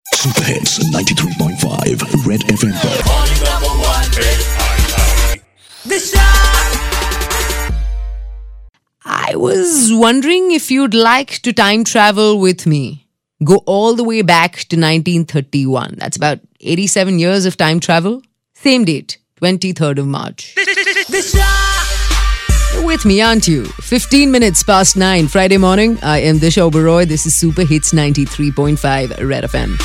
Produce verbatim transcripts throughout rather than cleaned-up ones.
Super Hits ninety-three point five Red F M पर Morning number one hit. Disha. I was wondering if you'd like to time travel with me. Go all the way back to nineteen thirty-one. That's about eighty-seven years of time travel. Same date, twenty-third of March. Disha. You're with me, aren't you? fifteen minutes past nine, Friday morning. I am Disha Oberoi. This is Super Hits ninety-three point five Red F M.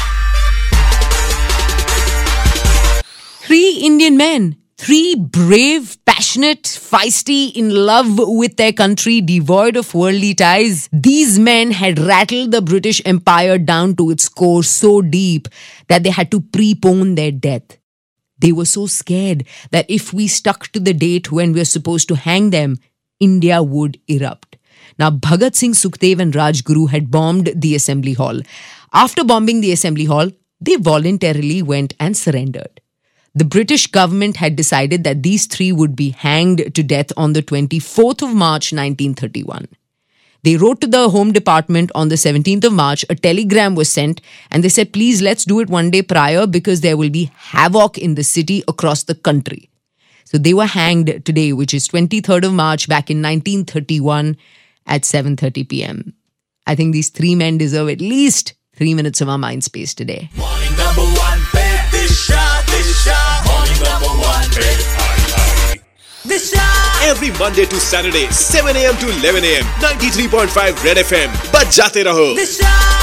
Three Indian men. Three brave, passionate, feisty, in love with their country, devoid of worldly ties. These men had rattled the British Empire down to its core so deep that they had to prepone their death. They were so scared that if we stuck to the date when we were supposed to hang them, India would erupt. Now, Bhagat Singh, Sukhdev and Rajguru had bombed the assembly hall. After bombing the assembly hall, they voluntarily went and surrendered. The British government had decided that these three would be hanged to death on the twenty-fourth of March nineteen thirty-one. They wrote to the Home Department on the seventeenth of March. A telegram was sent and they said, please, let's do it one day prior because there will be havoc in the city across the country. So they were hanged today, which is twenty-third of March back in nineteen thirty-one at seven thirty p.m. I think these three men deserve at least three minutes of our mind space today. Morning number one hit. Disha. Disha. Morning number one hit. Disha. Every Monday to Saturday, seven a.m. to eleven a.m. ninety-three point five Red F M. बज जाते रहो. Disha.